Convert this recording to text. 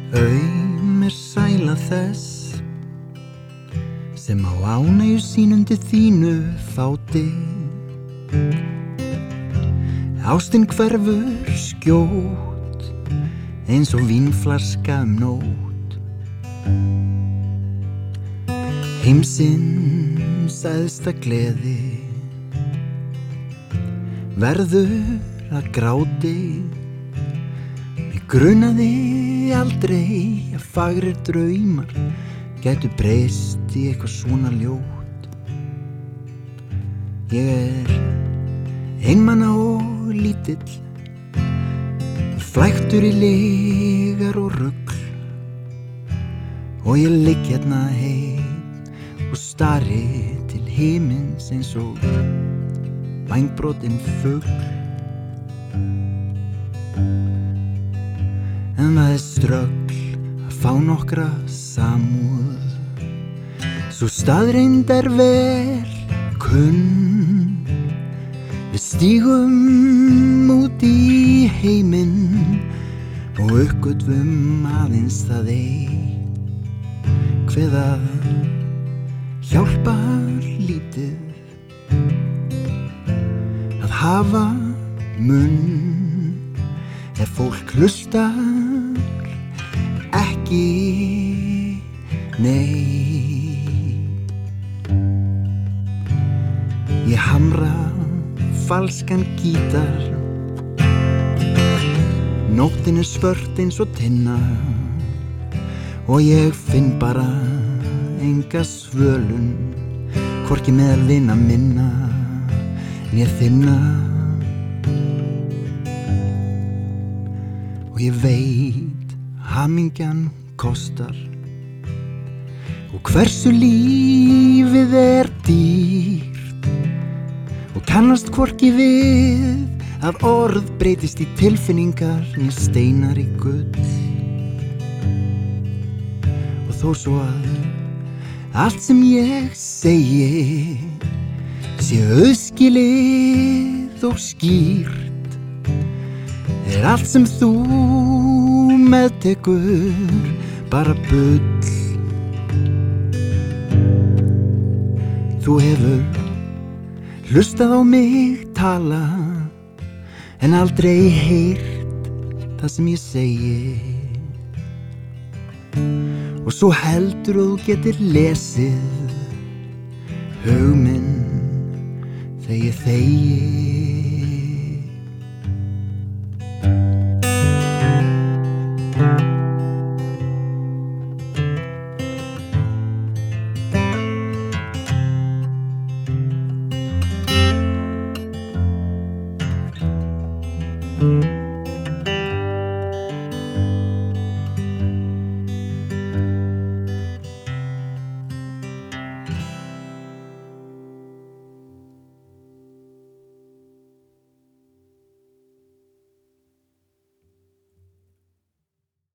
Aum sæla þess sem á ánægju sín undir þínu fáti. Ástin hverfur skjótt eins og vínflaska nótt. Heimsins æðsta gleði verður að gráti. Mig grunaði aldrei að fagrir draumar gætu breyst í eitthvað svona ljótt. Ég einmana og lítill, flæktur í lygar og rugl, og ég ligg hérna heim og stari til himins eins og vængbrotin fugl. En það ströggl að fá nokkra samúð, svo staðreynd vel kunn. Við stígum út í heiminn og uppgötvum aðeins það hve það hjálpar lítið að hafa munn ef fólk hlustar ekki, nei. Ég hamra falskan gítar, nóttin svört eins og tinna, og ég finn bara enga svölun, hvorki meðal vina minna né þinna. Og ég veit hamingjan kostar og hversu lífið dýrt, og kannast hvorki við að orð breytist í tilfinningar né steinar í gull. Og þó svo að allt sem ég segi sé auðskilið og skýrt, allt sem þú meðtekur bara bull. Þú hefur hlustað á mig tala en aldrei heyrt það sem ég segi, og svo heldur þú getur lesið hug minn þegar ég þegi.